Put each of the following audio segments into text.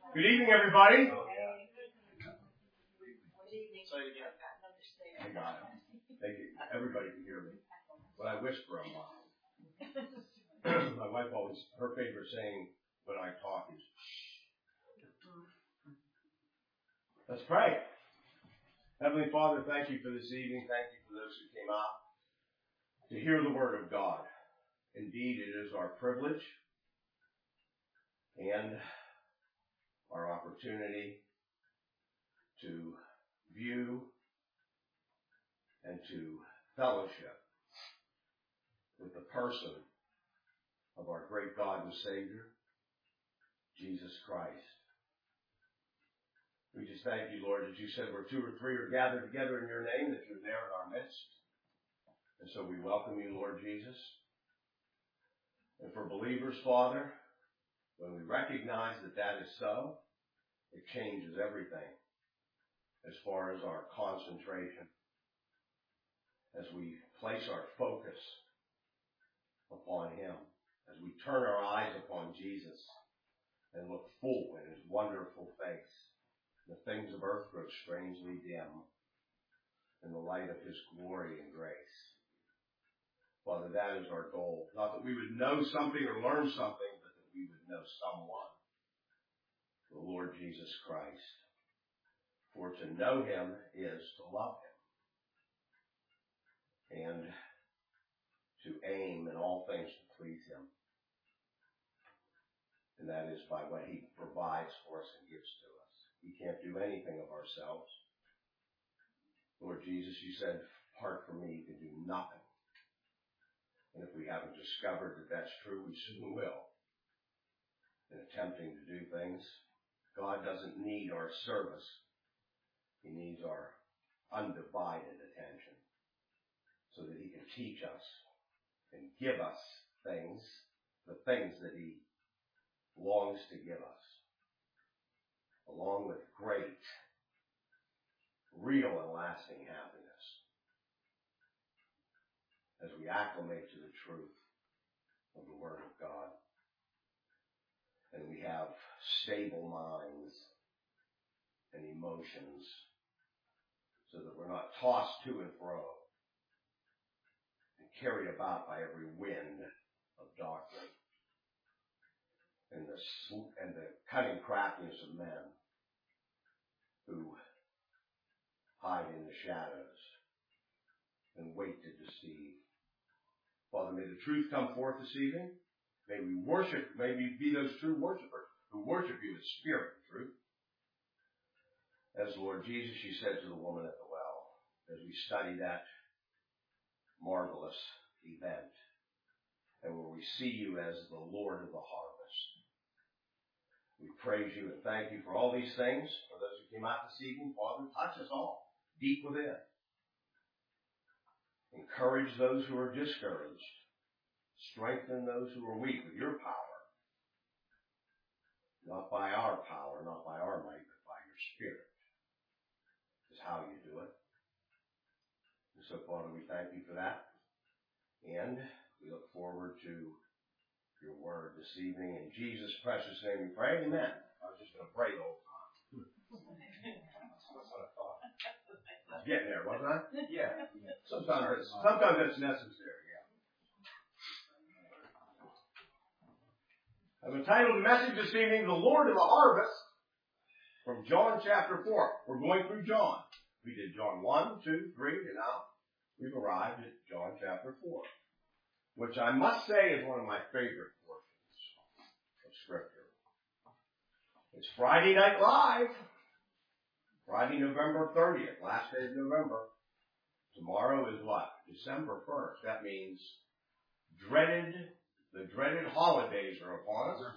Good evening, everybody. Hey, God. Thank you. Everybody can hear me. When I whisper, I'm loud. My wife always, her favorite saying when I talk is, shh. Let's pray. Heavenly Father, thank you for this evening. Thank you for those who came out to hear the Word of God. Indeed, it is our privilege and our opportunity to view and to fellowship with the person of our great God and Savior, Jesus Christ. We just thank you, Lord, that you said where two or three are gathered together in your name, that you're there in our midst. And so we welcome you, Lord Jesus. And for believers, Father, when we recognize that that is so, it changes everything as far as our concentration, as we place our focus upon Him, as we turn our eyes upon Jesus and look full in His wonderful face. The things of earth grow strangely dim in the light of His glory and grace. Father, that is our goal. Not that we would know something or learn something, but that we would know someone, the Lord Jesus Christ. For to know Him is to love Him and to aim in all things to please Him. And that is by what He provides for us and gives to us. We can't do anything of ourselves. Lord Jesus, you said, apart from me, you can do nothing. And if we haven't discovered that that's true, we soon will. In attempting to do things, God doesn't need our service. He needs our undivided attention so that He can teach us and give us things, the things that He longs to give us, along with great, real and lasting happiness as we acclimate to the truth of the Word of God. And we have stable minds and emotions so that we're not tossed to and fro and carried about by every wind of doctrine and the cunning craftiness of men who hide in the shadows and wait to deceive. Father, may the truth come forth this evening. May we be those true worshipers who worship you in spirit and truth. As Lord Jesus, you said to the woman at the well, as we study that marvelous event, and where we see you as the Lord of the harvest. We praise you and thank you for all these things. For those who came out this evening, Father, touch us all deep within. Encourage those who are discouraged. Strengthen those who are weak with your power. Not by our power, not by our might, but by your Spirit. Is how you do it. And so, Father, we thank you for that. And we look forward to your word this evening. In Jesus' precious name we pray. Amen. I was just going to pray the whole time. That's what I thought. I was getting there, wasn't I? Yeah. Sometimes it's necessary, yeah. I've entitled the message this evening, The Lord of the Harvest, from John chapter 4. We're going through John. We did John 1, 2, 3, and now we've arrived at John chapter 4, which I must say is one of my favorite portions of Scripture. It's Friday Night Live. Friday, November 30th, last day of November. Tomorrow is what? December 1st. That means the dreaded holidays are upon us.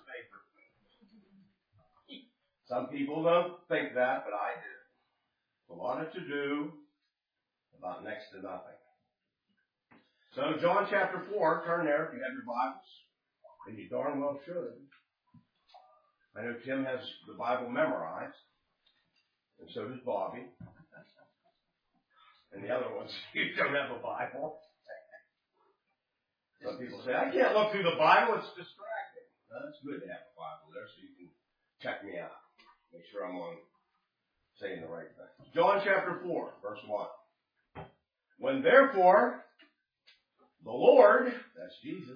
Some people don't think that, but I do. It's a lot of to-do about next to nothing. So John chapter 4, turn there if you have your Bibles, and you darn well should. I know Tim has the Bible memorized, and so does Bobby. And the other ones, you don't have a Bible. Some people say, I can't look through the Bible, it's distracting. Well, it's good to have a Bible there so you can check me out. sure I'm saying the right thing. John chapter 4, verse 1. When therefore the Lord, that's Jesus,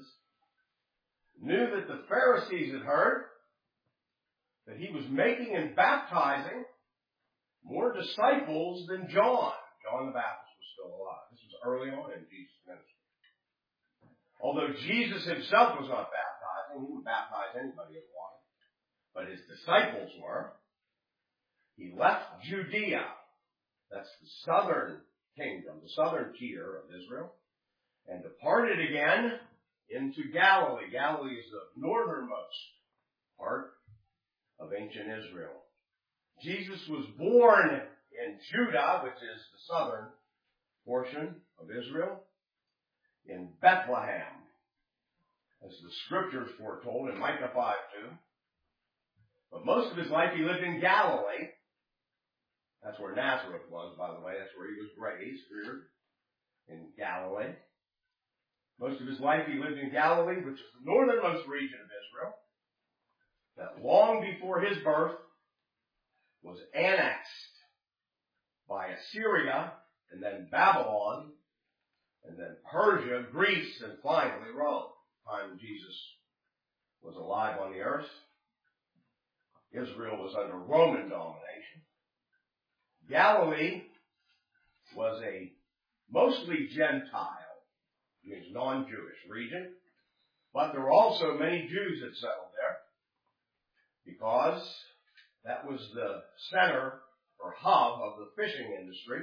knew that the Pharisees had heard that he was making and baptizing more disciples than John. John the Baptist was still alive. This was early on in Jesus' ministry. Although Jesus himself was not baptizing, he wouldn't baptize anybody in water, but his disciples were. He left Judea, that's the southern kingdom, the southern tier of Israel, and departed again into Galilee. Galilee is the northernmost part of ancient Israel. Jesus was born in Judah, which is the southern portion of Israel, in Bethlehem, as the scriptures foretold in Micah 5:2. But most of his life he lived in Galilee. That's where Nazareth was, by the way. That's where he was raised, reared, in Galilee. Most of his life he lived in Galilee, which is the northernmost region of Israel, that long before his birth was annexed by Assyria, and then Babylon, and then Persia, Greece, and finally Rome. The time Jesus was alive on the earth, Israel was under Roman domination. Galilee was a mostly Gentile, means non-Jewish region, but there were also many Jews that settled there because that was the center or hub of the fishing industry,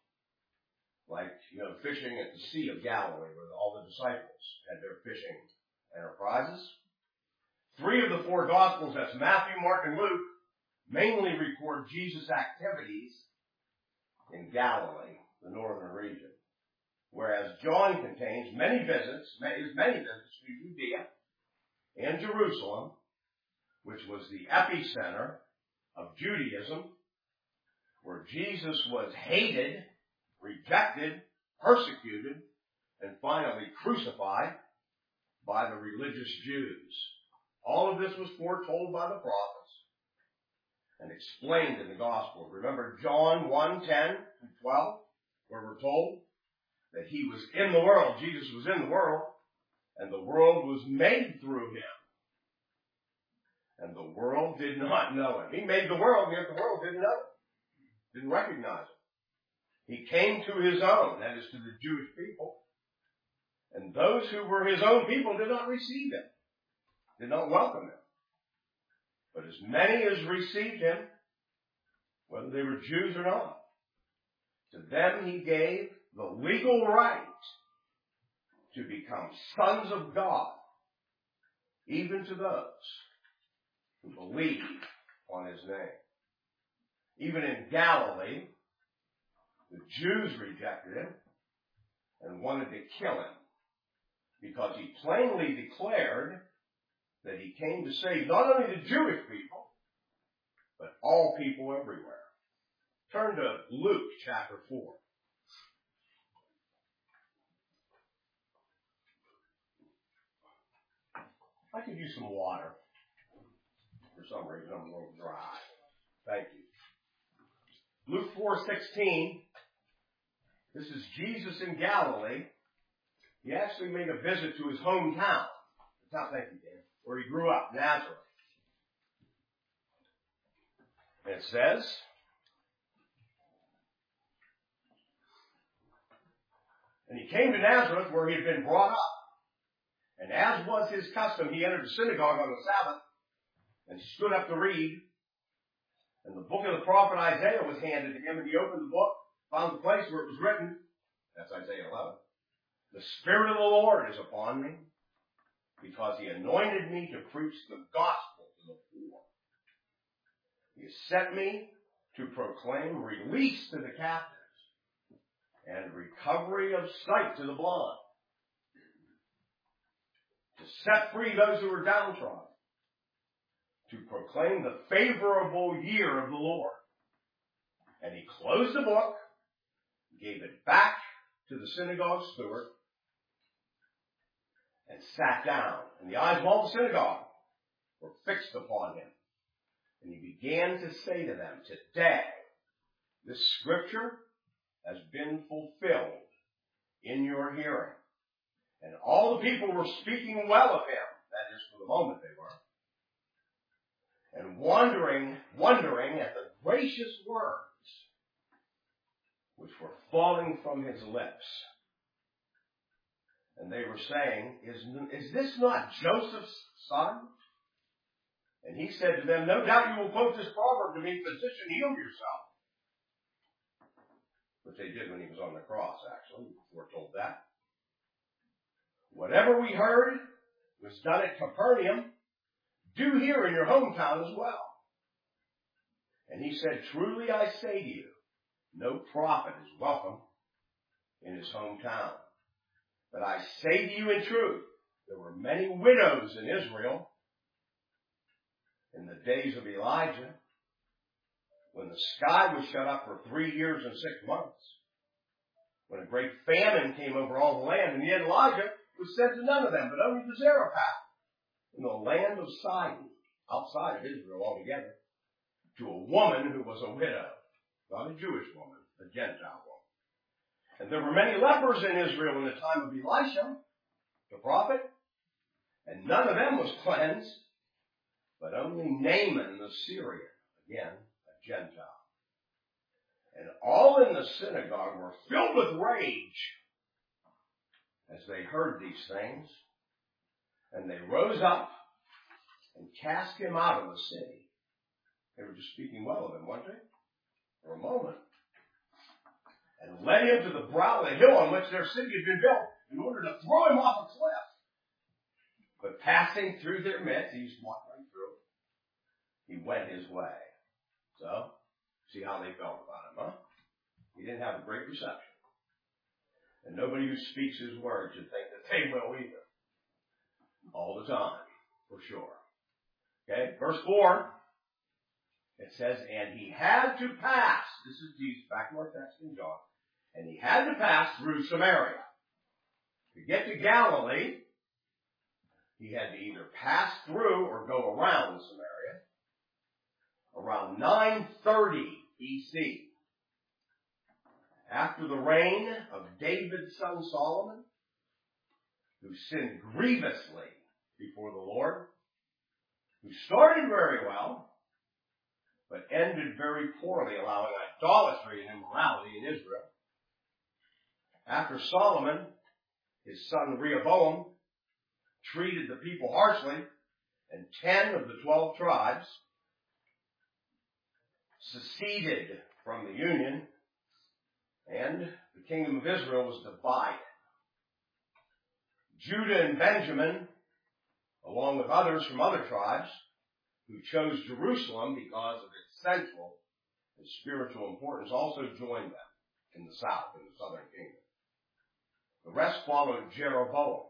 like, fishing at the Sea of Galilee, where all the disciples had their fishing enterprises. 3 of the 4 Gospels, that's Matthew, Mark, and Luke, mainly record Jesus' activities in Galilee, the northern region. Whereas John contains many visits to Judea and Jerusalem, which was the epicenter of Judaism, where Jesus was hated, rejected, persecuted, and finally crucified by the religious Jews. All of this was foretold by the prophets and explained in the Gospels. Remember John 1:10-12, where we're told that he was in the world, Jesus was in the world, and the world was made through him. And the world did not know him. He made the world, yet the world didn't know him, didn't recognize him. He came to his own, that is to the Jewish people, and those who were his own people did not receive him, did not welcome him. But as many as received him, whether they were Jews or not, to them he gave the legal right to become sons of God, even to those who believe on his name. Even in Galilee, the Jews rejected him and wanted to kill him because he plainly declared that he came to save not only the Jewish people, but all people everywhere. Turn to Luke chapter 4. I could use some water. For some reason, I'm a little dry. Thank you. Luke 4:16. This is Jesus in Galilee. He actually made a visit to his hometown. Thank you, Dan. Where he grew up, Nazareth. And it says, and he came to Nazareth where he had been brought up. And as was his custom, he entered the synagogue on the Sabbath and stood up to read. And the book of the prophet Isaiah was handed to him, and he opened the book, found the place where it was written. That's Isaiah 11. The Spirit of the Lord is upon me, because he anointed me to preach the gospel to the poor. He has sent me to proclaim release to the captives and recovery of sight to the blind, to set free those who are downtrodden, to proclaim the favorable year of the Lord. And he closed the book, gave it back to the synagogue steward, and sat down. And the eyes of all the synagogue were fixed upon him. And he began to say to them, today, this scripture has been fulfilled in your hearing. And all the people were speaking well of him. That is, for the moment they were. And wondering at the gracious words which were falling from his lips. And they were saying, is this not Joseph's son? And he said to them, no doubt you will quote this proverb to me, physician, heal yourself. Which they did when he was on the cross, actually. We were told that. Whatever we heard was done at Capernaum, do here in your hometown as well. And he said, truly I say to you, no prophet is welcome in his hometown. But I say to you in truth, there were many widows in Israel in the days of Elijah, when the sky was shut up for 3 years and 6 months, when a great famine came over all the land, and yet Elijah was sent to none of them, but only to Zarephath, in the land of Sidon, outside of Israel altogether, to a woman who was a widow, not a Jewish woman, a Gentile woman. And there were many lepers in Israel in the time of Elisha, the prophet, and none of them was cleansed, but only Naaman the Syrian, again, a Gentile. And all in the synagogue were filled with rage as they heard these things. And they rose up and cast him out of the city. They were just speaking well of him, weren't they? For a moment. And led him to the brow of the hill on which their city had been built in order to throw him off a cliff. But passing through their midst, he just walked right through. He went his way. So, see how they felt about him, huh? He didn't have a great reception. And nobody who speaks his word should think that they will either. All the time, for sure. Okay, verse 4. It says, and he had to pass. This is Jesus, back to our text in John. And he had to pass through Samaria. To get to Galilee, he had to either pass through or go around Samaria. Around 930 BC. After the reign of David's son Solomon, who sinned grievously before the Lord, who started very well, but ended very poorly, allowing idolatry and immorality in Israel. After Solomon, his son Rehoboam treated the people harshly, and 10 of the 12 tribes seceded from the union, and the kingdom of Israel was divided. Judah and Benjamin, along with others from other tribes, who chose Jerusalem because of its central and spiritual importance, also joined them in the south, in the southern kingdom. The rest followed Jeroboam,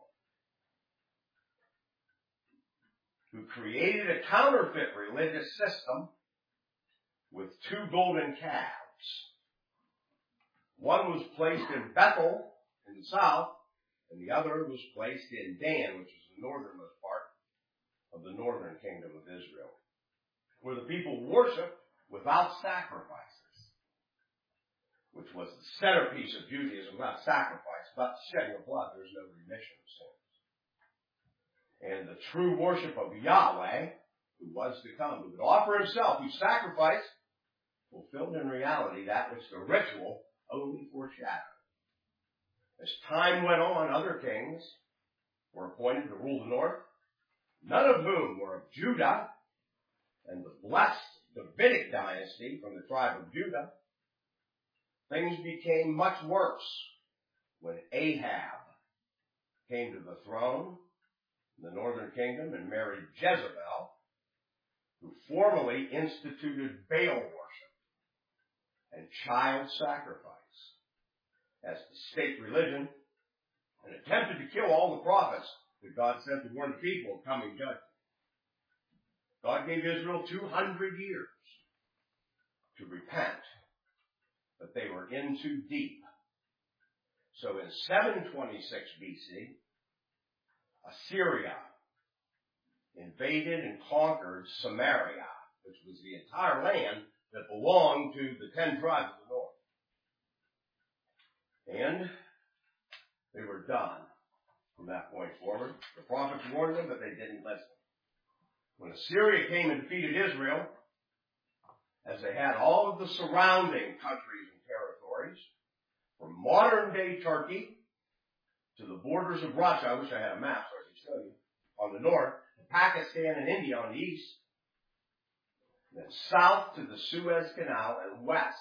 who created a counterfeit religious system with 2 golden calves. One was placed in Bethel in the south, and the other was placed in Dan, which is the northernmost part of the northern kingdom of Israel, where the people worshiped without sacrifices, which was the centerpiece of Judaism, not sacrifice, but shedding of blood. There's no remission of sins. And the true worship of Yahweh, who was to come, who would offer himself, who sacrificed, fulfilled in reality that which the ritual only foreshadowed. As time went on, other kings were appointed to rule the north, none of whom were of Judah, and the blessed Davidic dynasty from the tribe of Judah. Things became much worse when Ahab came to the throne in the northern kingdom and married Jezebel, who formally instituted Baal worship and child sacrifice as the state religion, and attempted to kill all the prophets that God sent to warn the people of coming judgment. God gave Israel 200 years to repent, but they were in too deep. So in 726 BC, Assyria invaded and conquered Samaria, which was the entire land that belonged to the 10 tribes of the north. And they were done from that point forward. The prophets warned them, but they didn't listen. When Assyria came and defeated Israel, as they had all of the surrounding countries and territories, from modern-day Turkey to the borders of Russia, I wish I had a map so I could show you, on the north, to Pakistan and India on the east, then south to the Suez Canal and west,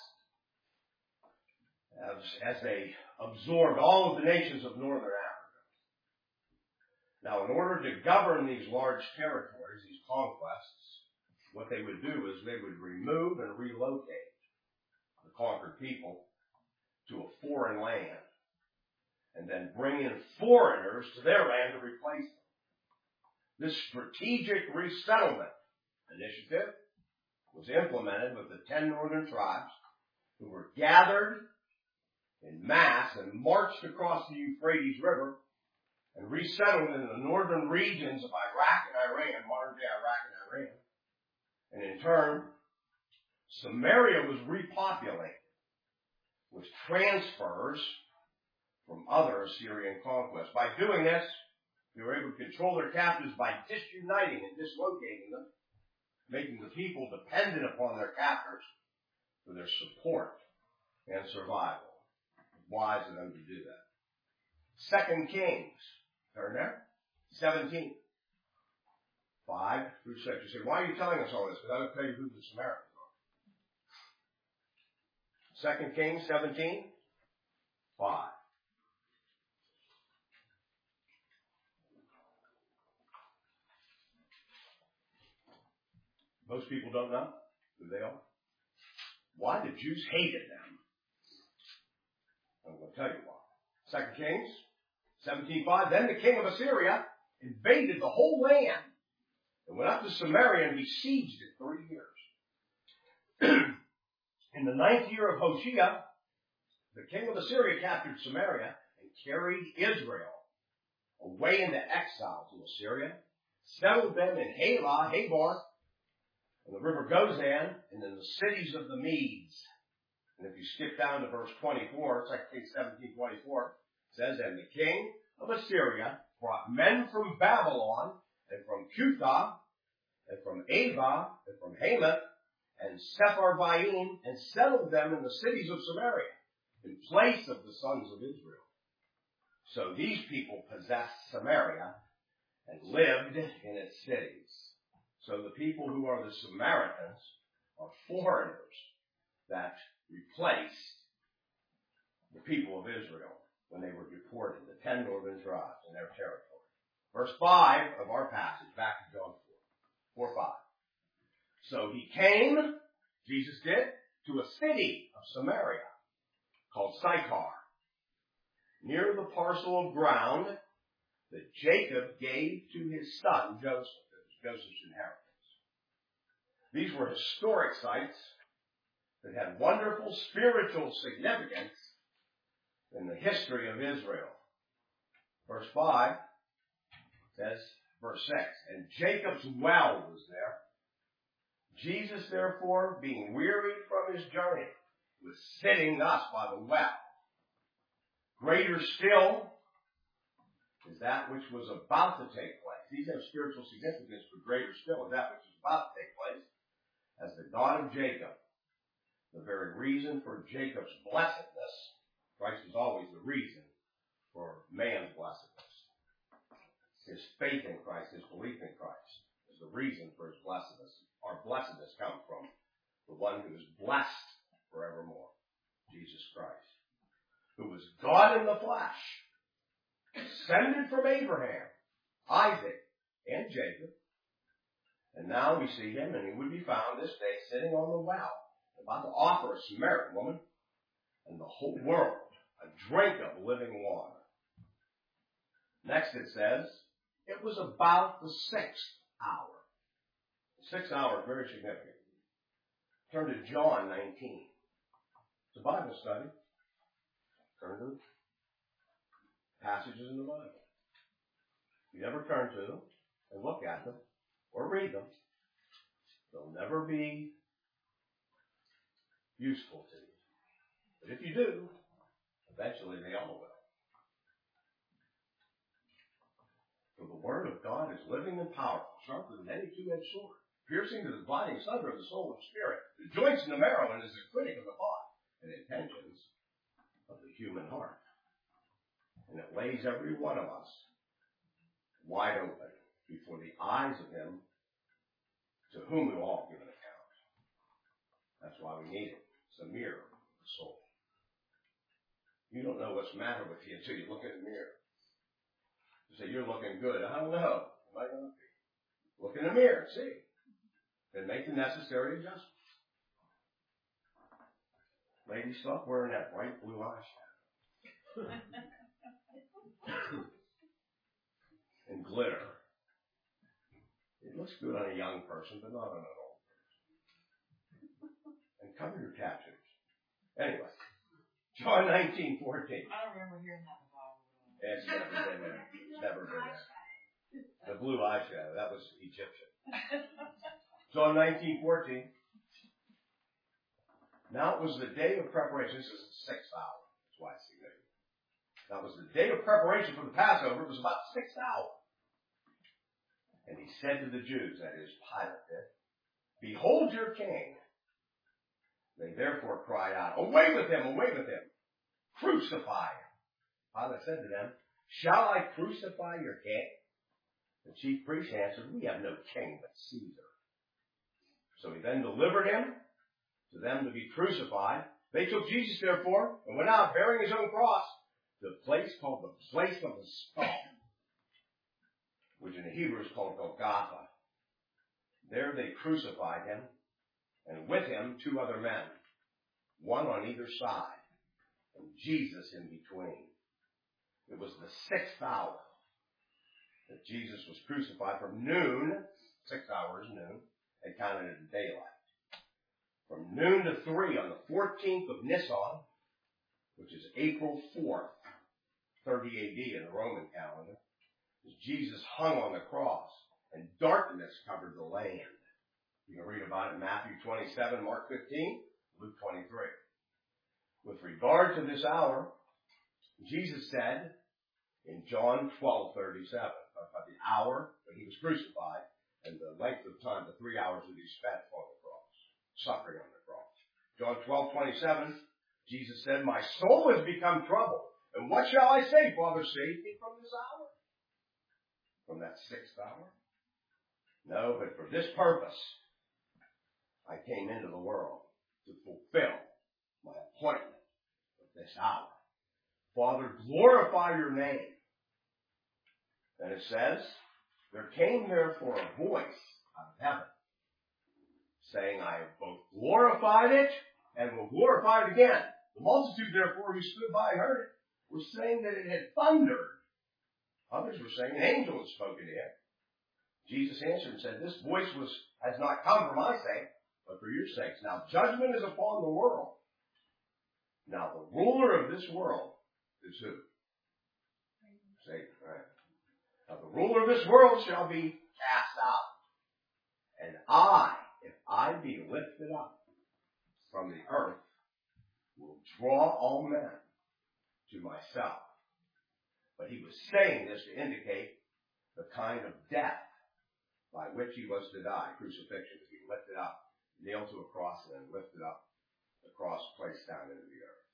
as they absorbed all of the nations of northern Africa. Now, in order to govern these large territories, these conquests, what they would do is they would remove and relocate the conquered people to a foreign land, and then bring in foreigners to their land to replace them. This strategic resettlement initiative was implemented with the 10 northern tribes who were gathered in mass and marched across the Euphrates River and resettled in the northern regions of Iraq and Iran, modern-day Iraq and Iran. And in turn, Samaria was repopulated with transfers from other Assyrian conquests. By doing this, they were able to control their captives by disuniting and dislocating them, making the people dependent upon their captors for their support and survival. Wise of them to do that. 2 Kings, turn there, 17, 5 through 6. You say, why are you telling us all this? Because I'm going to tell you who the Samaritans are. 2 Kings 17, 5. Most people don't know who they are. Why the Jews hated them. I'm going to tell you why. 2 Kings 17:5. Then the king of Assyria invaded the whole land and went up to Samaria and besieged it 3 years. In the 9th year of Hoshea, the king of Assyria captured Samaria and carried Israel away into exile to Assyria, settled them in Halah, Habor, on the river Gozan, and in the cities of the Medes. And if you skip down to verse 24, 2 Kings 17:24, it says, and the king of Assyria brought men from Babylon, and from Cuthah, and from Ava, and from Hamath, and Sepharvaim, and settled them in the cities of Samaria, in place of the sons of Israel. So these people possessed Samaria and lived in its cities. So the people who are the Samaritans are foreigners that replaced the people of Israel when they were deported, the 10 northern tribes in their territory. Verse 5 of our passage, back to John 4:5. So he came, Jesus did, to a city of Samaria called Sychar, near the parcel of ground that Jacob gave to his son Joseph. It was Joseph's inheritance. These were historic sites that had wonderful spiritual significance in the history of Israel. Verse 5 says, verse 6, and Jacob's well was there. Jesus, therefore, being wearied from his journey, was sitting thus by the well. Greater still is that which was about to take place. These have spiritual significance, but greater still is that which is about to take place. As the God of Jacob, the very reason for Jacob's blessedness, Christ is always the reason for man's blessedness. His faith in Christ, his belief in Christ, is the reason for his blessedness. Our blessedness comes from the one who is blessed forevermore, Jesus Christ, who was God in the flesh, descended from Abraham, Isaac, and Jacob. And now we see him, and he would be found this day sitting on the well, about to offer a Samaritan woman and the whole world a drink of living water. Next it says, it was about the 6th hour. The 6th hour is very significant. Turn to John 19. It's a Bible study. Turn to passages in the Bible. If you ever turn to them and look at them or read them, They'll never be useful to you. But if you do, eventually they all will. For the Word of God is living and powerful, sharper than any two-edged sword, piercing to the dividing asunder of the soul and spirit, the joints and the marrow, and is a critic of the thought and intentions of the human heart. And it lays every one of us wide open before the eyes of Him to whom we will all give an account. That's why we need it. It's a mirror of the soul. You don't know what's the matter with you until you look in the mirror. You say, you're looking good. I don't know. Am I going to be? Look in the mirror and see. And make the necessary adjustments. Ladies, stop wearing that bright blue eyeshadow. And glitter. It looks good on a young person, but not on an old person. And cover your tattoos. Anyway, John 19:14. I don't remember hearing that before. It's never been there. It's never been there. The blue eyeshadow, that was Egyptian. John 19:14. Now it was the day of preparation. This is the 6th hour. That's why it's significant. That was the day of preparation for the Passover. It was about the 6th hour. And he said to the Jews, that is, Pilate did, behold your king. They therefore cried out, away with him, crucify him. Pilate said to them, shall I crucify your king? The chief priests answered, we have no king but Caesar. So he then delivered him to them to be crucified. They took Jesus, therefore, and went out bearing his own cross to a place called the place of the skull, which in the Hebrew is called Golgotha. There they crucified him, and with him 2 other men, one on either side, and Jesus in between. It was the 6th hour that Jesus was crucified from noon, 6 hours noon, they counted it in daylight. From noon to 3 on the 14th of Nisan, which is April 4th, 30 AD in the Roman calendar, Jesus hung on the cross, and darkness covered the land. You can read about it in Matthew 27, Mark 15, Luke 23. With regard to this hour, Jesus said in John 12:37, about the hour when he was crucified and the length of time, the 3 hours that he spent on the cross, suffering on the cross. John 12:27, Jesus said, my soul has become troubled, and what shall I say? Father, save me from this hour? From that 6th hour? No, but for this purpose, I came into the world to fulfill my appointment of this hour. Father, glorify your name. And it says, there came therefore a voice out of heaven, saying, I have both glorified it and will glorify it again. The multitude, therefore, who stood by and heard it, were saying that it had thundered. Others were saying, an angel had spoken to him. Jesus answered and said, this voice has not come for my sake, but for your sakes. Now judgment is upon the world. Now the ruler of this world is who? Satan, right? Now the ruler of this world shall be cast out. And I, if I be lifted up from the earth, will draw all men to myself. But he was saying this to indicate the kind of death by which he was to die. Crucifixion, to be lifted up, nailed to a cross, and then lifted up, the cross placed down into the earth.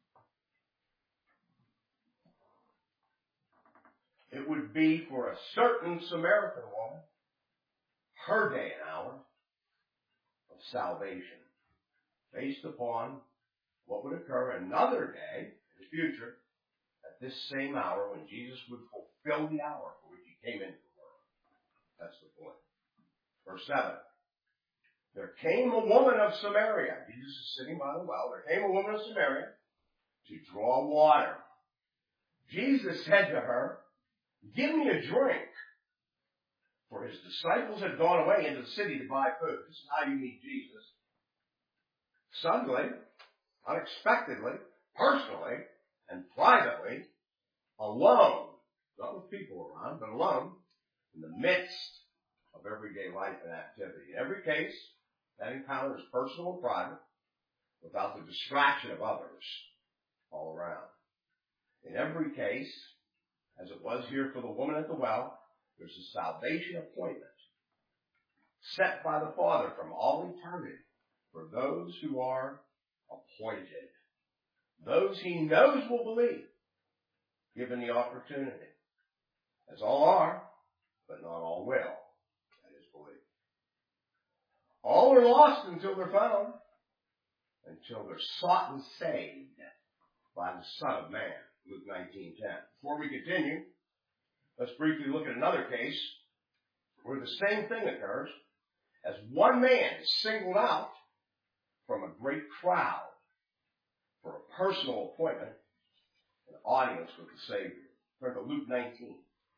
It would be for a certain Samaritan woman, her day and hour of salvation, based upon what would occur another day in the future, at this same hour when Jesus would fulfill the hour for which he came into the world. That's the point. Verse 7. There came a woman of Samaria. Jesus is sitting by the well. There came a woman of Samaria to draw water. Jesus said to her, give me a drink. For his disciples had gone away into the city to buy food. This is how you meet Jesus. Suddenly, unexpectedly, personally, and privately, alone, not with people around, but alone, in the midst of everyday life and activity. In every case, that encounter is personal and private, without the distraction of others all around. In every case, as it was here for the woman at the well, there's a salvation appointment set by the Father from all eternity for those who are appointed. Those he knows will believe, given the opportunity. As all are, but not all will. That is belief. All are lost until they're found, until they're sought and saved by the Son of Man. Luke 19:10. Before we continue, let's briefly look at another case where the same thing occurs, as one man is singled out from a great crowd for a personal appointment, an audience with the Savior. Turn to Luke 19,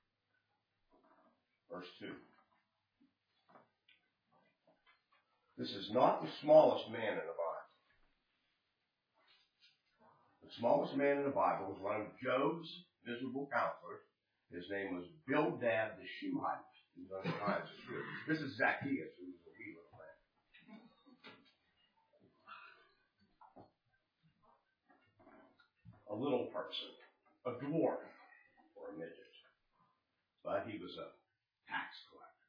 verse 2. This is not the smallest man in the Bible. The smallest man in the Bible was one of Job's miserable counselors. His name was Bildad the Shuhite. He was on the times of shoes. This is Zacchaeus, who was a wee little man. A little person, a dwarf, or a midget. But he was a tax collector.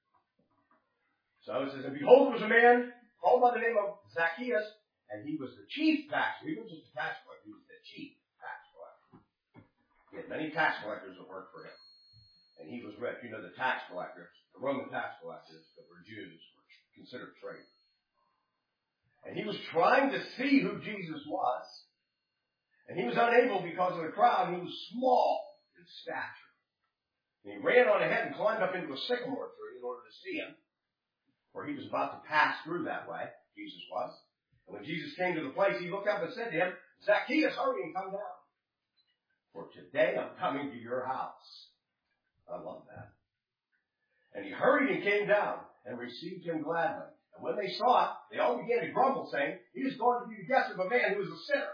So it says, and behold, there was a man called by the name of Zacchaeus, and he was the chief tax collector. He wasn't just a tax collector, he was the chief tax collector. He had many tax collectors that worked for him. And he was rich. You know, the tax collectors, the Roman tax collectors that were Jews, were considered traitors. And he was trying to see who Jesus was. And he was unable because of the crowd. And he was small in stature. And he ran on ahead and climbed up into a sycamore tree in order to see him. For he was about to pass through that way. Jesus was. And when Jesus came to the place, he looked up and said to him, Zacchaeus, hurry and come down. For today I'm coming to your house. I love that. And he hurried and came down and received him gladly. And when they saw it, they all began to grumble, saying, he is going to be the guest of a man who is a sinner.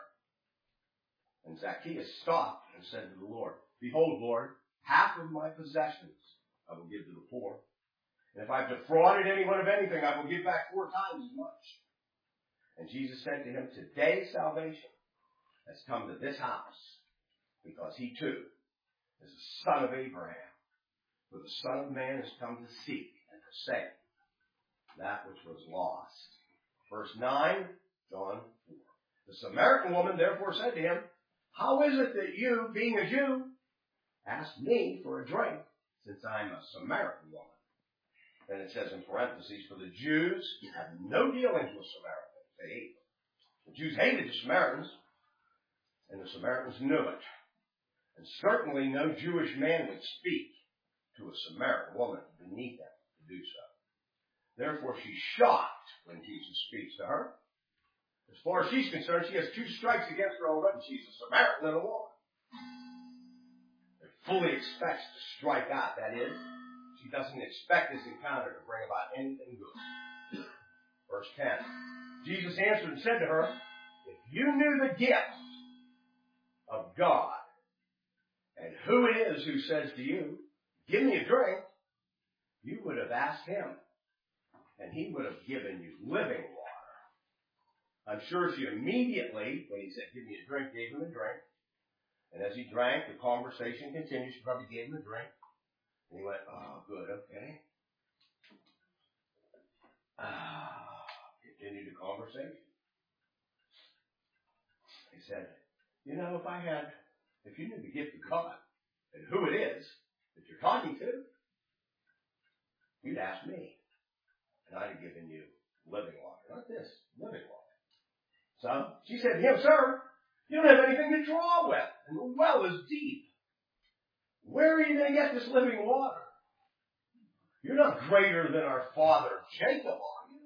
And Zacchaeus stopped and said to the Lord, behold, Lord, half of my possessions I will give to the poor. And if I've defrauded anyone of anything, I will give back 4 times as much. And Jesus said to him, today salvation has come to this house, because he too is a son of Abraham. For the Son of Man has come to seek and to save that which was lost. Verse 9, John 4. The Samaritan woman therefore said to him, how is it that you, being a Jew, ask me for a drink, since I'm a Samaritan woman? Then it says in parentheses, for the Jews have no dealings with Samaritans. They hate them. The Jews hated the Samaritans, and the Samaritans knew it. And certainly no Jewish man would speak to a Samaritan woman beneath them to do so. Therefore she's shocked when Jesus speaks to her. As far as she's concerned, she has 2 strikes against her already. She's a Samaritan and a woman. And fully expects to strike out. That is, she doesn't expect this encounter to bring about anything good. Verse 10. Jesus answered and said to her, if you knew the gift of God, and who it is who says to you, give me a drink, you would have asked him, and he would have given you living water. I'm sure she immediately, when he said, give me a drink, gave him a drink. And as he drank, the conversation continued. She probably gave him a drink. And he went, oh, good, okay. Continued the conversation. He said, you know, if you knew the gift of God, and who it is that you're talking to, you'd ask me. And I'd have given you living water. Not this, living water. So she said to him, sir, you don't have anything to draw with, and the well is deep. Where are you going to get this living water? You're not greater than our father Jacob, are you?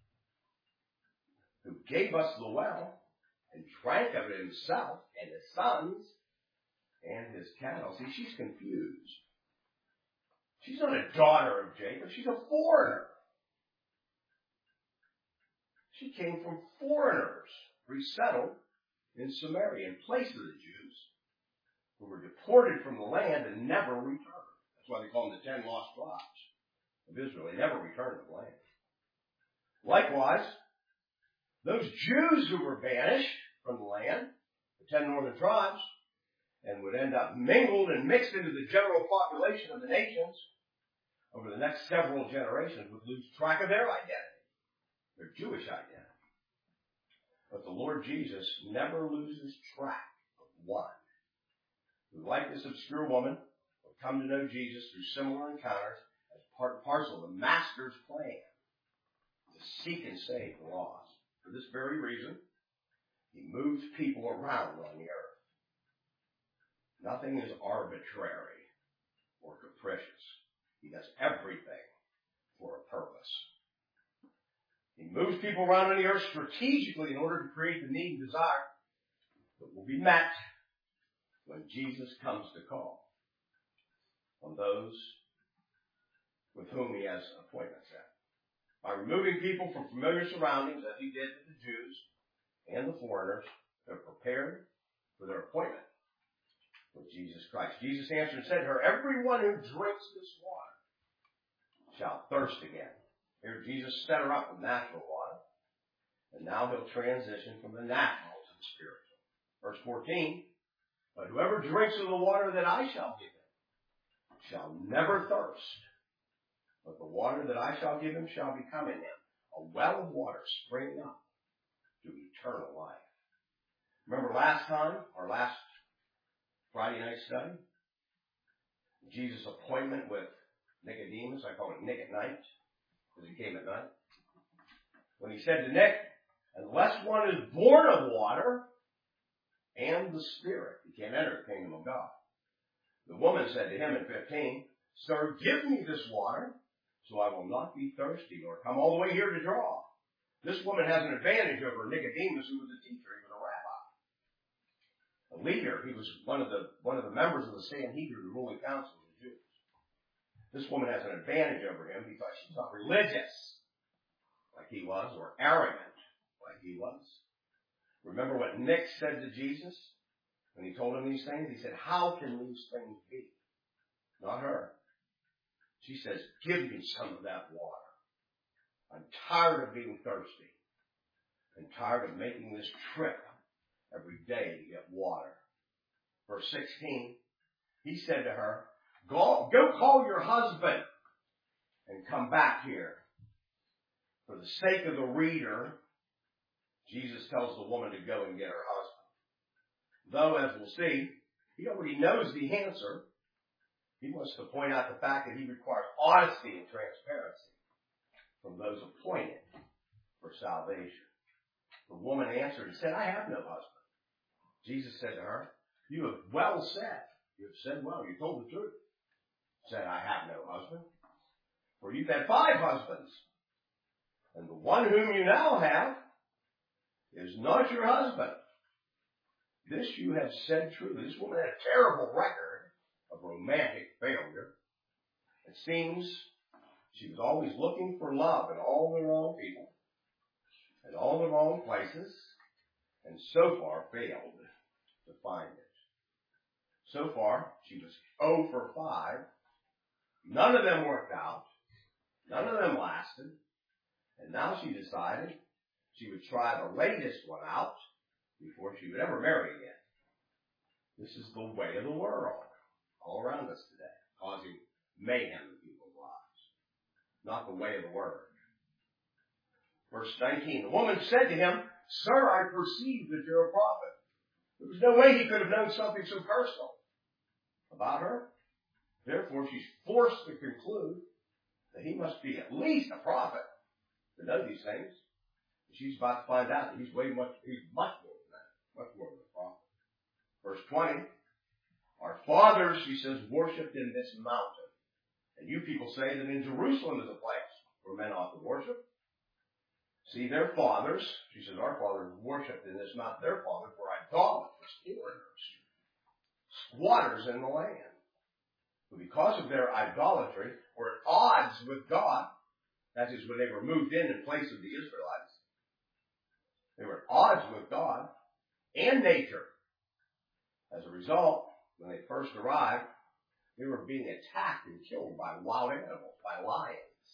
Who gave us the well and drank of it himself and his sons and his cattle. See, she's confused. She's not a daughter of Jacob. She's a foreigner. She came from foreigners, resettled in Samaria, in place of the Jews, who were deported from the land and never returned. That's why they call them the 10 lost tribes. of Israel. They never returned to the land. Likewise, those Jews who were banished from the land, the 10 northern tribes, and would end up mingled and mixed into the general population of the nations, over the next several generations would lose track of their identity, their Jewish identity. But the Lord Jesus never loses track of one who, like this obscure woman, will come to know Jesus through similar encounters as part and parcel of the Master's plan to seek and save the lost. For this very reason, he moves people around on the earth. Nothing is arbitrary or capricious. He does everything for a purpose. He moves people around on the earth strategically in order to create the need and desire that will be met when Jesus comes to call on those with whom he has appointments at. By removing people from familiar surroundings, as he did with the Jews and the foreigners, they're prepared for their appointment with Jesus Christ. Jesus answered and said to her, everyone who drinks this water shall thirst again. Here Jesus set her up with natural water, and now he'll transition from the natural to the spiritual. Verse 14, but whoever drinks of the water that I shall give him shall never thirst, but the water that I shall give him shall become in him a well of water springing up to eternal life. Remember last time, our last Friday night study, Jesus' appointment with Nicodemus, I call it Nick at night, because he came at night. When he said to Nick, unless one is born of water and the Spirit, he can't enter the kingdom of God. The woman said to him in 15, sir, give me this water, so I will not be thirsty nor come all the way here to draw. This woman has an advantage over Nicodemus, who was a teacher, he was a rabbi, a leader. He was one of the members of the Sanhedrin, the ruling council of the Jews. This woman has an advantage over him because she's not religious like he was, or arrogant like he was. Remember what Nick said to Jesus when he told him these things? He said, how can these things be? Not her. She says, give me some of that water. I'm tired of being thirsty and tired of making this trip every day to get water. Verse 16, he said to her, go call your husband and come back here. For the sake of the reader, Jesus tells the woman to go and get her husband. Though, as we'll see, he already knows the answer. He wants to point out the fact that he requires honesty and transparency from those appointed for salvation. The woman answered and said, I have no husband. Jesus said to her, you have well said. You have said well. You told the truth. Said, I have no husband. For you've had 5 husbands. And the one whom you now have is not your husband. This you have said truly. This woman had a terrible record of romantic failure. It seems she was always looking for love in all the wrong people, in all the wrong places, and so far failed to find it. So far, she was 0 for 5. None of them worked out. None of them lasted. And now she decided she would try the latest one out before she would ever marry again. This is the way of the world all around us today, causing mayhem in people's lives. Not the way of the word. Verse 19, the woman said to him, sir, I perceive that you're a prophet. There was no way he could have known something so personal about her. Therefore, she's forced to conclude that he must be at least a prophet to know these things. She's about to find out that he's much more than that, much more than a prophet. Verse 20, our fathers, she says, worshipped in this mountain. And you people say that in Jerusalem is a place where men ought to worship. See, their fathers, she says, our fathers worshipped in this mountain. Their fathers were idolaters, foreigners, squatters in the land. But because of their idolatry, were at odds with God. That is, when they were moved in place of the Israelites. They were at odds with God and nature. As a result, when they first arrived, they were being attacked and killed by wild animals, by lions,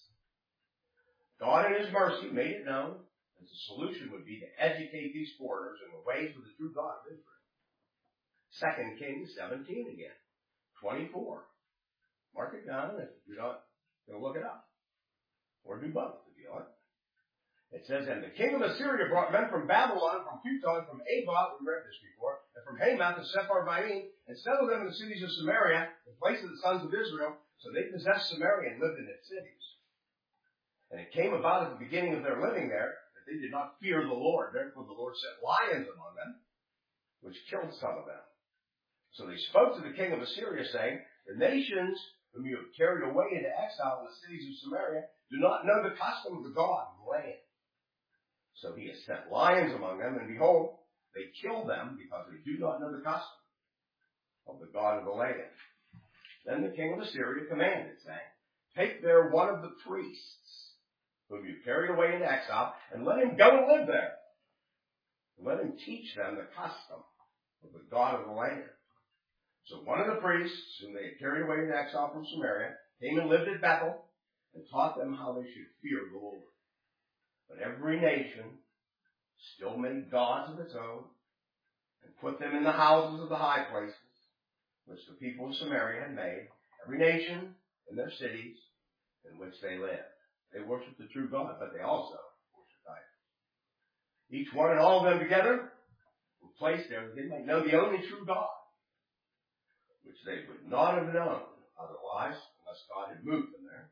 God in his mercy made it known that the solution would be to educate these foreigners in the ways of the true God of Israel. 2 Kings 17 again, 24. Mark it down if you're not going to look it up. Or do both if you want. It says, and the king of Assyria brought men from Babylon, from Cuthon, from Ava, we read this before, and from Hamath and Sepharvaim, and settled them in the cities of Samaria, in place of the sons of Israel. So they possessed Samaria and lived in its cities. And it came about at the beginning of their living there that they did not fear the Lord. Therefore the Lord set lions among them, which killed some of them. So they spoke to the king of Assyria, saying, the nations whom you have carried away into exile in the cities of Samaria do not know the custom of the God of the land. So he has sent lions among them, and behold, they kill them because they do not know the custom of the God of the land. Then the king of Assyria commanded, saying, take there one of the priests whom you carried away into exile, and let him go and live there. And let him teach them the custom of the God of the land. So one of the priests whom they had carried away into exile from Samaria came and lived at Bethel, and taught them how they should fear the Lord. But every nation still made gods of its own, and put them in the houses of the high places, which the people of Samaria had made, every nation in their cities in which they lived. They worshiped the true God, but they also worshiped idols. Each one and all of them together were placed there that they might know the only true God, which they would not have known otherwise unless God had moved them there.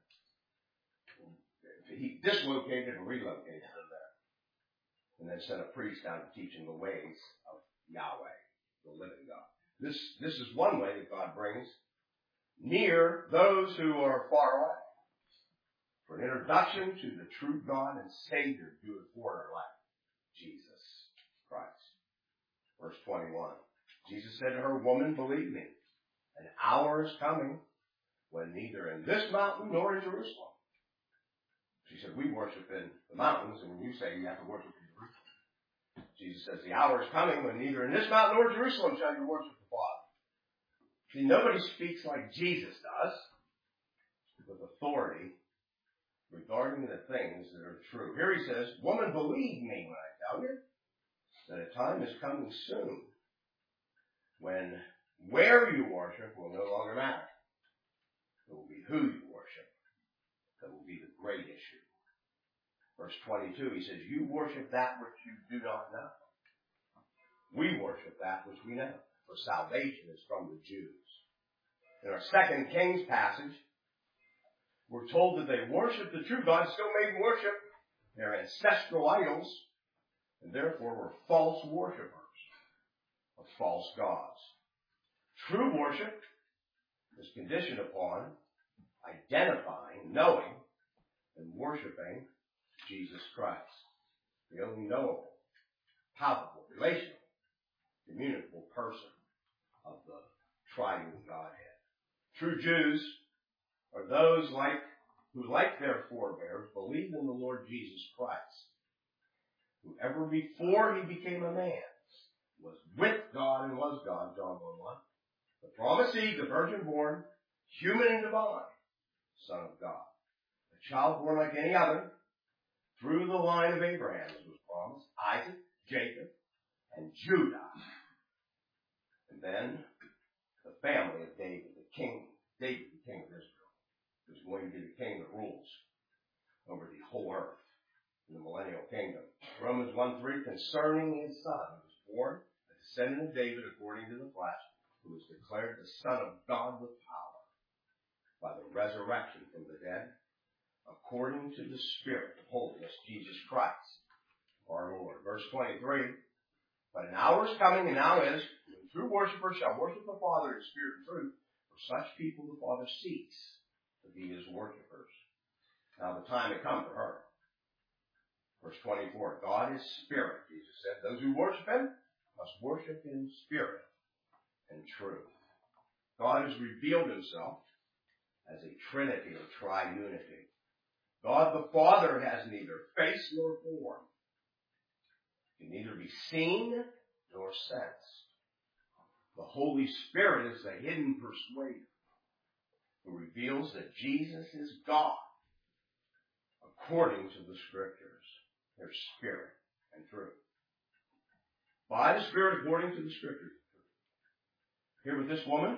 He dislocated and relocated them there. And then sent a priest down to teach them the ways of Yahweh, the living God. This is one way that God brings near those who are far away. For an introduction to the true God and Savior to a foreigner like Jesus Christ. Verse 21. Jesus said to her, woman, believe me, an hour is coming when neither in this mountain nor in Jerusalem. She said, we worship in the mountains, and you say you have to worship in Jerusalem. Jesus says, the hour is coming when neither in this mountain nor Jerusalem shall you worship the Father. See, nobody speaks like Jesus does, with authority, regarding the things that are true. Here he says, woman, believe me when I tell you that a time is coming soon when where you worship will no longer matter. It will be who you worship that will be the great issue. Verse 22, he says, you worship that which you do not know. We worship that which we know, for salvation is from the Jews. In our 2 Kings passage, we're told that they worship the true God, still made worship their ancestral idols, and therefore were false worshipers of false gods. True worship is conditioned upon identifying, knowing, and worshiping Jesus Christ, the only knowable, palpable, relational, communicable person of the triune Godhead. True Jews are those who, like their forebears, believed in the Lord Jesus Christ, who ever before he became a man was with God and was God, John 1:1. The promised seed, the virgin born, human and divine, Son of God. A child born like any other, through the line of Abraham, as was promised, Isaac, Jacob, and Judah. And then the family of David, the king of Israel, who's going to be the king that rules over the whole earth in the millennial kingdom. Romans 1:3, concerning his son, who was born, a descendant of David according to the flesh, who was declared the Son of God with power by the resurrection from the dead, according to the Spirit of holiness, Jesus Christ, our Lord. Verse 23, but an hour is coming, and now is, when true worshipers shall worship the Father in spirit and truth. For such people the Father seeks to be his worshipers. Now the time had come for her. Verse 24, God is spirit, Jesus said. Those who worship him must worship in spirit and truth. God has revealed himself as a trinity or triunity. God the Father has neither face nor form. He can neither be seen nor sensed. The Holy Spirit is the hidden persuader who reveals that Jesus is God according to the Scriptures. There's spirit and truth. By the Spirit according to the Scriptures. Here with this woman,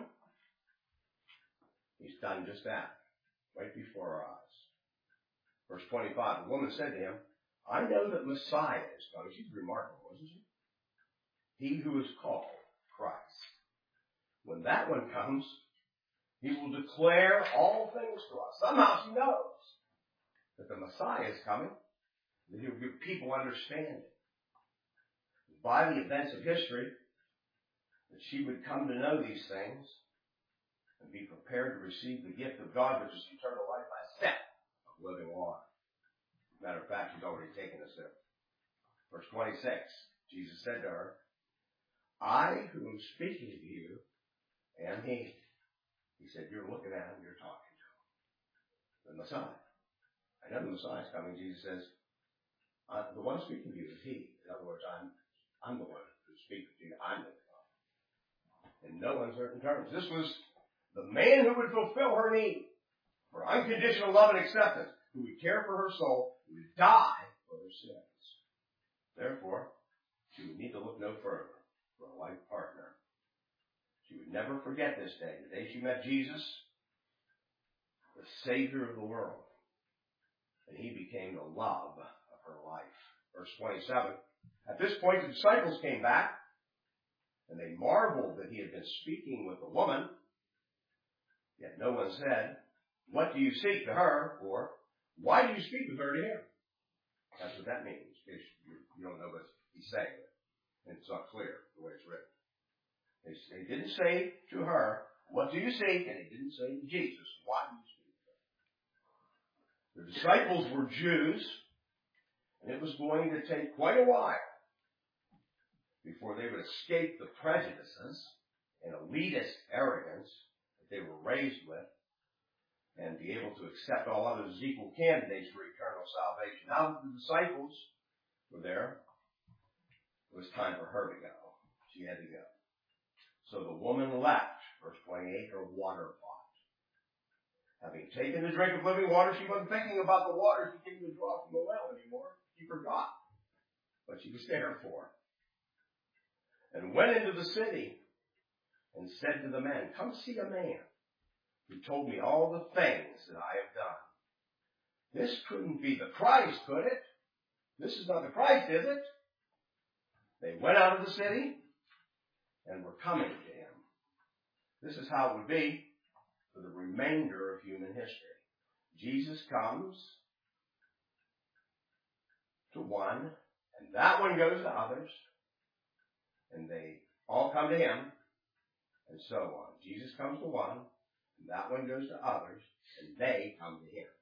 he's done just that, right before our eyes. Verse 25, the woman said to him, I know that Messiah is coming. She's remarkable, isn't she? He who is called Christ. When that one comes, he will declare all things to us. Somehow she knows that the Messiah is coming, that he will give people understanding. By the events of history, that she would come to know these things and be prepared to receive the gift of God, which is eternal life, by a step of living water. Matter of fact, she's already taken a sip. Verse 26, Jesus said to her, I who am speaking to you am he. He said, you're looking at him, you're talking to him. The Messiah. I know the Messiah is coming. Jesus says, the one speaking to you is he. In other words, I'm the one who speaks to you. I'm the God. In no uncertain terms. This was the man who would fulfill her need for unconditional love and acceptance, who would care for her soul, who would die for her sins. Therefore, she would need to look no further for a life partner. She would never forget this day, the day she met Jesus, the Savior of the world. And he became the love of her life. Verse 27, at this point the disciples came back, and they marveled that he had been speaking with a woman. Yet no one said, what do you seek to her? Or, why do you speak with her to him? That's what that means. You don't know what he's saying. And it's not clear the way it's written. They didn't say to her, what do you seek? And they didn't say to Jesus, why do you speak to her? The disciples were Jews, and it was going to take quite a while before they would escape the prejudices and elitist arrogance that they were raised with and be able to accept all others as equal candidates for eternal salvation. Now that the disciples were there, it was time for her to go. She had to go. So the woman left, verse 28, her water pot. Having taken the drink of living water, she wasn't thinking about the water she came to draw from the well anymore. She forgot what she was there for. And went into the city and said to the men, come see a man who told me all the things that I have done. This couldn't be the Christ, could it? This is not the Christ, is it? They went out of the city and were coming to him. This is how it would be for the remainder of human history. Jesus comes to one, and that one goes to others, and they all come to him, and so on. Jesus comes to one, and that one goes to others, and they come to him.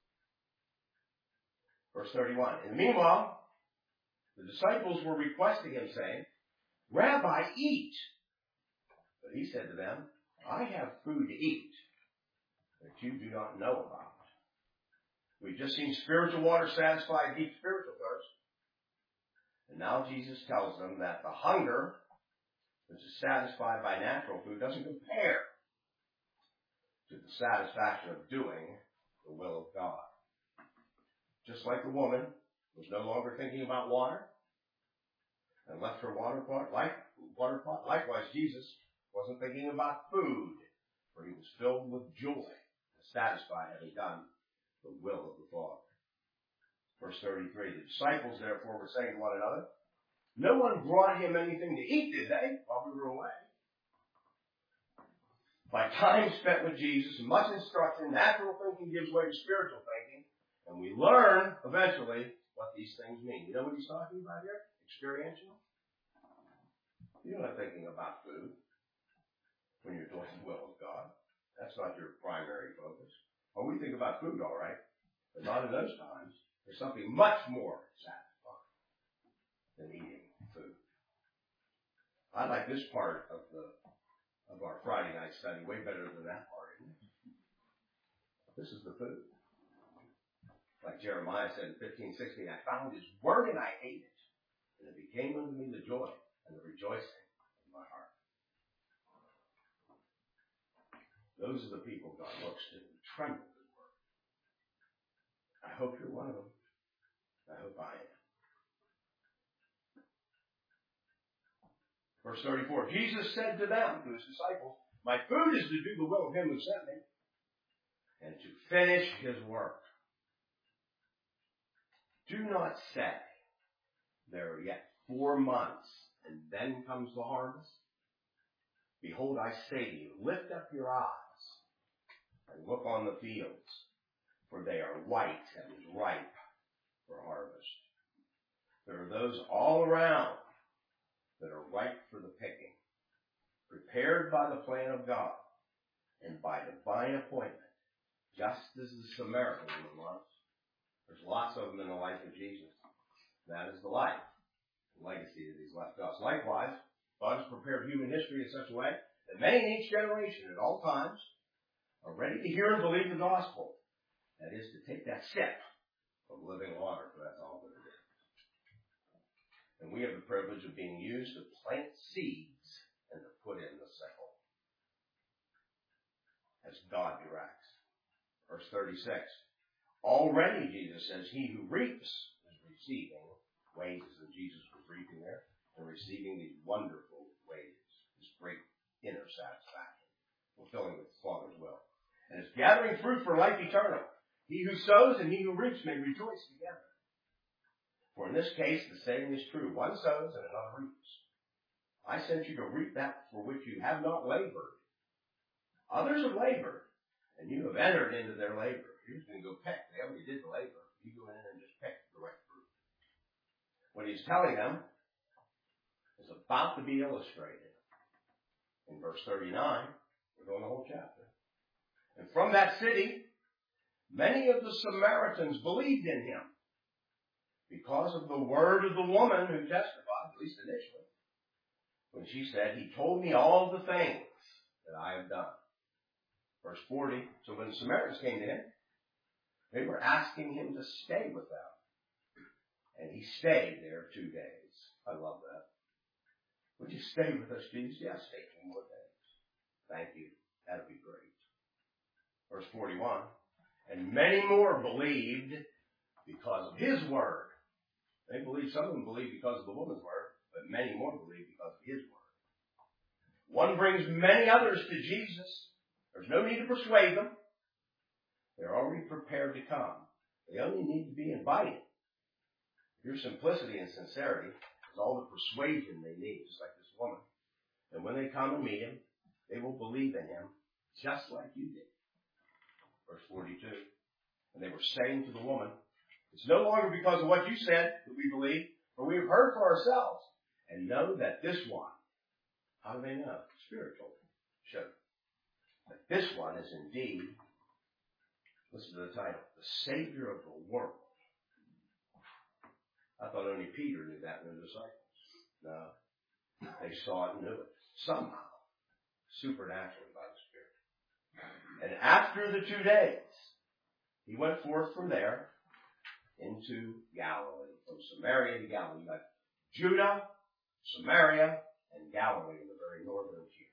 Verse 31. In the meanwhile, the disciples were requesting him, saying, Rabbi, eat. But he said to them, I have food to eat that you do not know about. We've just seen spiritual water satisfy deep spiritual thirst. And now Jesus tells them that the hunger which is satisfied by natural food doesn't compare to the satisfaction of doing the will of God. Just like the woman was no longer thinking about water and left her water pot. Likewise, Jesus wasn't thinking about food, for he was filled with joy, satisfied having done the will of the Father. Verse 33, the disciples therefore were saying to one another, no one brought him anything to eat, did they, while we were away? By time spent with Jesus and much instruction, natural thinking gives way to spiritual thinking, and we learn eventually what these things mean. You know what he's talking about here? Experiential. You're not thinking about food when you're doing the will of God. That's not your primary focus. Well, we think about food, all right, but not in those times. There's something much more satisfying than eating food. I like this part of our Friday night study way better than that part, isn't it? This is the food. Like Jeremiah said in 15:16, I found his word and I ate it, and it became unto me the joy and the rejoicing of my heart. Those are the people God looks to who tremble at the word. I I hope you're one of them. I hope I am. Verse 34, Jesus said to them, to his disciples, my food is to do the will of him who sent me and to finish his work. Do not say, there are yet 4 months, and then comes the harvest. Behold, I say to you, lift up your eyes and look on the fields, for they are white and ripe for harvest. There are those all around that are ripe for the picking, prepared by the plan of God and by divine appointment, just as the Samaritan woman was. There's lots of them in the life of Jesus. That is the life, the legacy that he's left us. Likewise, God has prepared human history in such a way that many in each generation at all times are ready to hear and believe the gospel. That is to take that sip of living water, for that's all that it is. And we have the privilege of being used to plant seeds and to put in the sickle, as God directs. Verse 36. Already, Jesus says, he who reaps is receiving wages. And Jesus was reaping there and receiving these wonderful wages, this great inner satisfaction, fulfilling his Father's will. And is gathering fruit for life eternal. He who sows and he who reaps may rejoice together. For in this case, the saying is true. One sows and another reaps. I sent you to reap that for which you have not labored. Others have labored, and you have entered into their labor. You're just going to go pick. They already did the labor. You go in and just pick the right fruit. What he's telling them is about to be illustrated. In verse 39, we're going the whole chapter. And from that city, many of the Samaritans believed in him because of the word of the woman who testified, at least initially, when she said, he told me all the things that I have done. Verse 40, so when the Samaritans came to him, they were asking him to stay with them. And he stayed there 2 days. I love that. Would you stay with us, Jesus? Yes, stay 2 more days. Thank you. That'd be great. Verse 41, and many more believed because of his word. Some of them believed because of the woman's word, but many more believed because of his word. One brings many others to Jesus. There's no need to persuade them. They're already prepared to come. They only need to be invited. Your simplicity and sincerity is all the persuasion they need, just like this woman. And when they come and meet him, they will believe in him just like you did. Verse 42. And they were saying to the woman, it's no longer because of what you said that we believe, for we have heard for ourselves and know that this one, how do they know? Spiritual. Show. But this one is indeed, listen to the title, the Savior of the world. I thought only Peter knew that in the disciples. No. They saw it and knew it. Somehow. Supernaturally by the Spirit. And after the 2 days, he went forth from there into Galilee. From Samaria to Galilee. You got Judah, Samaria, and Galilee in the very northern tier.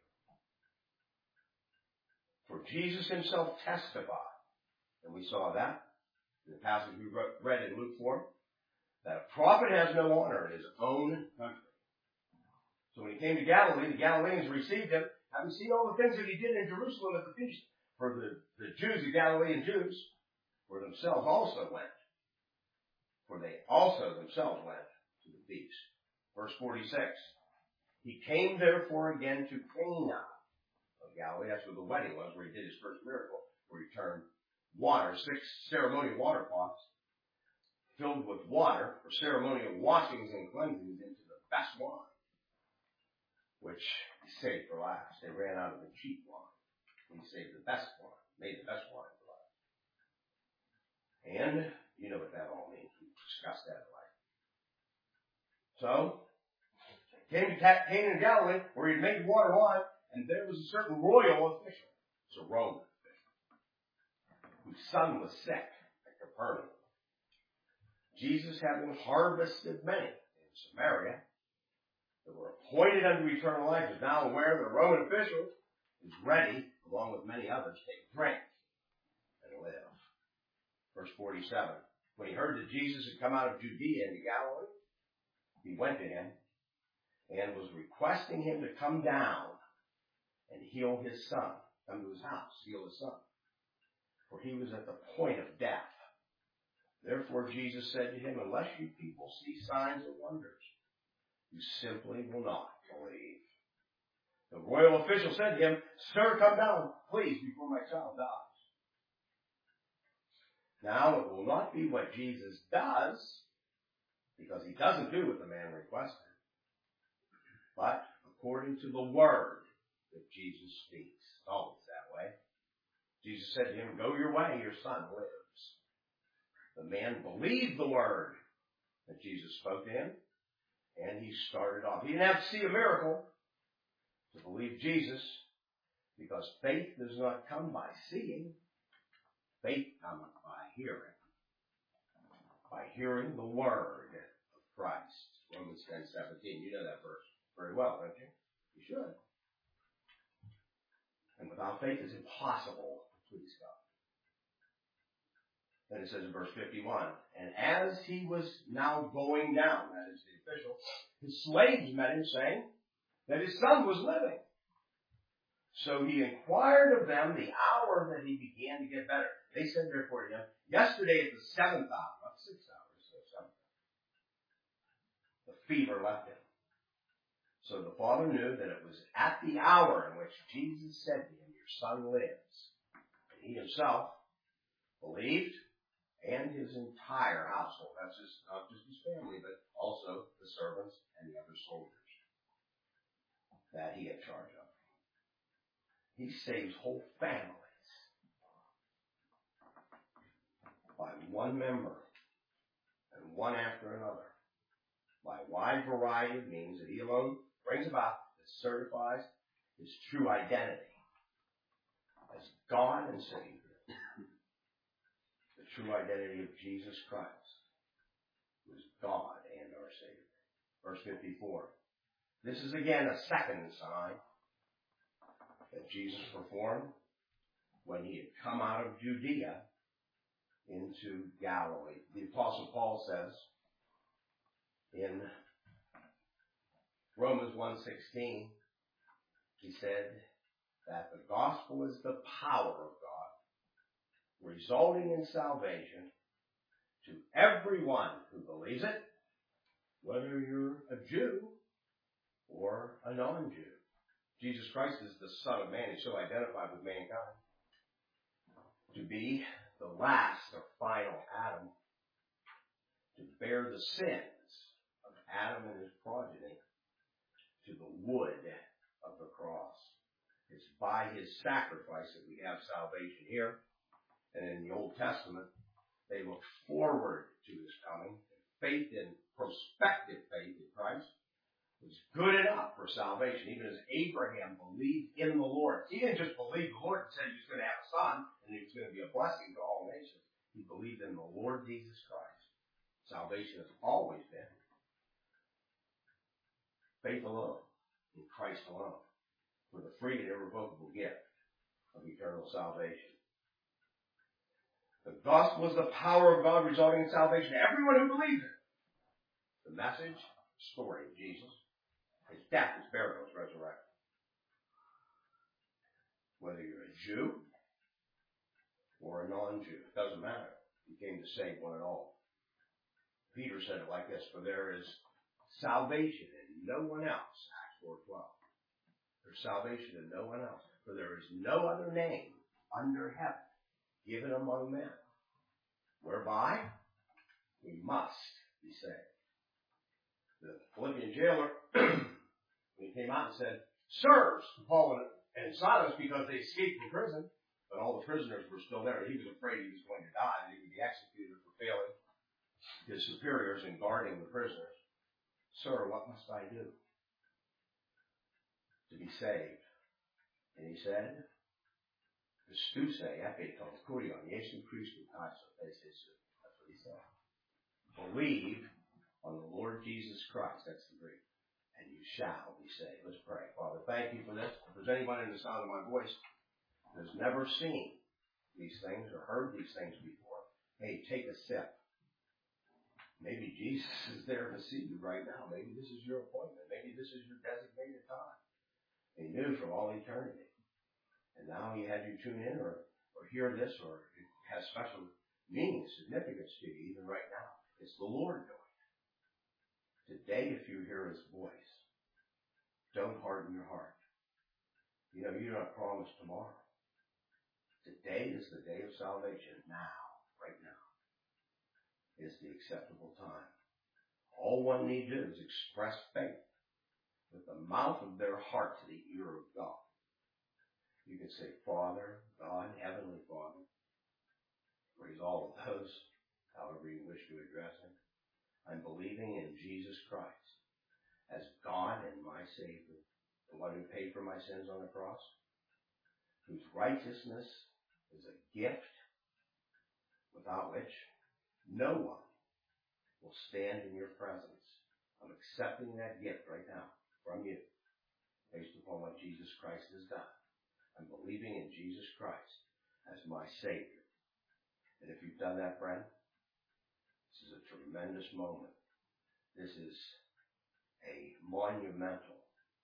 For Jesus himself testified, and we saw that in the passage we read in Luke 4, that a prophet has no honor in his own country. So when he came to Galilee, the Galileans received him, having seen all the things that he did in Jerusalem at the feast. For the Jews, the Galilean Jews, for themselves also went. For they also themselves went to the feast. Verse 46. He came therefore again to Cana of Galilee. That's where the wedding was, where he did his first miracle, where he turned water, 6 ceremonial water pots filled with water for ceremonial washings and cleansings into the best wine, which he saved for last. They ran out of the cheap wine. He saved the best wine, made the best wine for last. And you know what that all means. We discussed that already. So, came to Cana in Galilee, where he had made water wine, and there was a certain royal official, it's a Roman official, whose son was sick at Capernaum. Jesus, having harvested many in Samaria that were appointed unto eternal life, is now aware that a Roman official is ready, along with many others, to drink and live. Verse 47. when he heard that Jesus had come out of Judea into Galilee, he went to him and was requesting him to come down and heal his son. Come to his house, heal his son. For he was at the point of death. Therefore Jesus said to him, unless you people see signs and wonders, you simply will not believe. The royal official said to him, Sir, come down, please, before my child dies. Now, it will not be what Jesus does, because he doesn't do what the man requested, but according to the word that Jesus speaks. It's always that way. Jesus said to him, go your way, your son lives. The man believed the word that Jesus spoke to him, and he started off. He didn't have to see a miracle to believe Jesus, because faith does not come by seeing. Faith cometh by hearing the word of Christ. Romans 10:17. You know that verse very well, don't you? You should. And without faith it's impossible to please God. Then it says in verse 51, and as he was now going down, that is the official, his slaves met him, saying that his son was living. So he inquired of them the hour that he began to get better. They said therefore to him, yesterday at the 7th hour, not 6 hours, so 7th, the fever left him. So the father knew that it was at the hour in which Jesus said to him, your son lives. And he himself believed, and his entire household. That's not just his family, but also the servants and the other soldiers that he had charge of. He saves whole families by one member and one after another, by a wide variety of means that he alone brings about that certifies his true identity as God and Savior. The true identity of Jesus Christ, who is God and our Savior. Verse 54. This is again a second sign that Jesus performed when he had come out of Judea into Galilee. The Apostle Paul says in Romans 1:16, he said that the gospel is the power of God, resulting in salvation to everyone who believes it, whether you're a Jew or a non-Jew. Jesus Christ is the Son of Man. He's so identified with mankind. To be the last or final Adam, to bear the sins of Adam and his progeny to the wood of the cross. It's by his sacrifice that we have salvation here. And in the Old Testament, they looked forward to his coming. Faith in prospective faith in Christ was good enough for salvation, even as Abraham believed in the Lord. He didn't just believe the Lord and said he was going to have a son and he was going to be a blessing to all nations. He believed in the Lord Jesus Christ. Salvation has always been faith alone, in Christ alone, for the free and irrevocable gift of eternal salvation. The gospel is the power of God resulting in salvation to everyone who believes it. The message, story of Jesus, his death, his burial, his resurrection. Whether you're a Jew or a non-Jew, it doesn't matter. He came to save one and all. Peter said it like this, for there is salvation in no one else, Acts 4:12. There's salvation in no one else, for there is no other name under heaven given among men, whereby we must be saved. The Philippian jailer, when he came out and said, sirs, to Paul and Silas, because they escaped from prison, but all the prisoners were still there. He was afraid he was going to die, and he would be executed for failing his superiors in guarding the prisoners. Sir, what must I do to be saved? And he said, Stuse, epiton, kurion, Jesu Christu, Kaiso, Jesu. That's what he said. Believe on the Lord Jesus Christ. That's the Greek. And you shall be saved. Let's pray. Father, thank you for this. If there's anyone in the sound of my voice who has never seen these things or heard these things before, hey, take a sip Maybe Jesus is there to see you right now. Maybe this is your appointment. Maybe this is your designated time. And he knew from all eternity. And now he had you tune in or hear this, or it has special meaning, significance to you even right now. It's the Lord doing it. Today, if you hear his voice, don't harden your heart. You know, you're not promised tomorrow. Today is the day of salvation. Now, right now, is the acceptable time. All one need to do is express faith with the mouth of their heart to the ear of God. You can say, Father, God, Heavenly Father. Praise all of those, however you wish to address him. I'm believing in Jesus Christ as God and my Savior, the one who paid for my sins on the cross, whose righteousness is a gift without which no one will stand in your presence. I'm accepting that gift right now from you based upon what Jesus Christ has done. I'm believing in Jesus Christ as my Savior. And if you've done that, friend, this is a tremendous moment. This is a monumental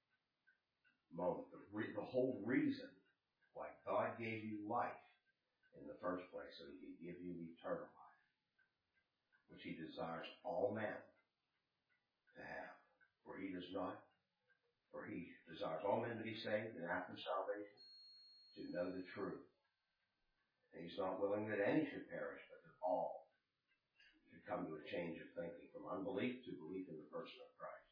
moment. The whole reason why God gave you life in the first place, so he could give you eternal life, which he desires all men to have. For he desires all men to be saved, and after salvation, to know the truth. And he's not willing that any should perish, but that all should come to a change of thinking from unbelief to belief in the person of Christ.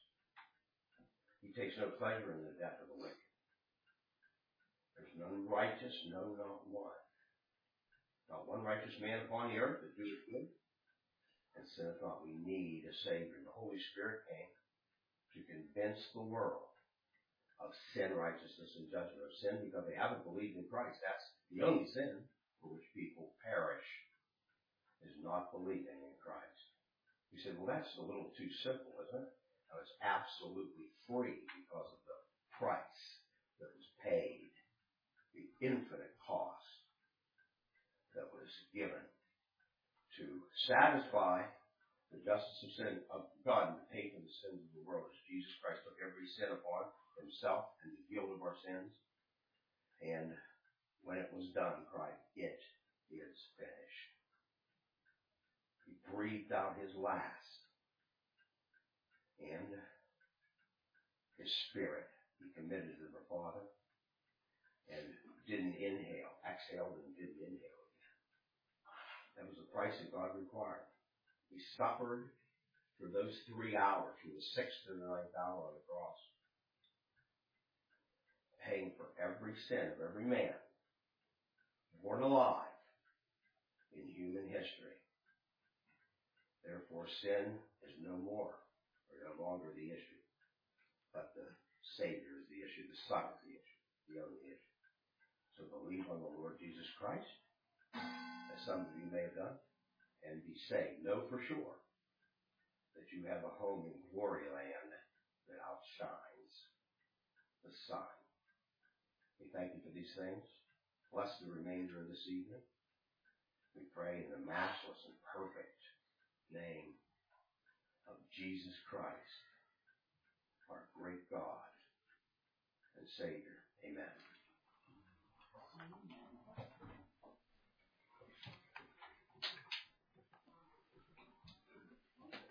He takes no pleasure in the death of the wicked. There's none righteous, no, not one. Not one righteous man upon the earth that doeth good and sinneth not. We need a Savior. The Holy Spirit came to convince the world of sin, righteousness, and judgment. Of sin because they haven't believed in Christ. That's the only sin for which people perish, is not believing in Christ. You said, well, that's a little too simple, isn't it? No, it's absolutely free because of the price that was paid, the infinite cost that was given to satisfy the justice of sin of God and to pay for the sins of the world, as Jesus Christ took every sin upon himself and the guilt of our sins. And when it was done, cried, it is finished. He breathed out his last. And his spirit he committed to the Father and didn't exhaled and didn't inhale again. That was the price that God required. He suffered for those 3 hours, from the 6th to the 9th hour on the cross, paying for every sin of every man born alive in human history. Therefore, sin is no more, or no longer the issue, but the Savior is the issue, the Son is the issue, the only issue. So believe on the Lord Jesus Christ, as some of you may have done, and be saved. Know for sure that you have a home in glory land that outshines the sun. We thank you for these things. Bless the remainder of this evening. We pray in the matchless and perfect name of Jesus Christ, our great God and Savior. Amen.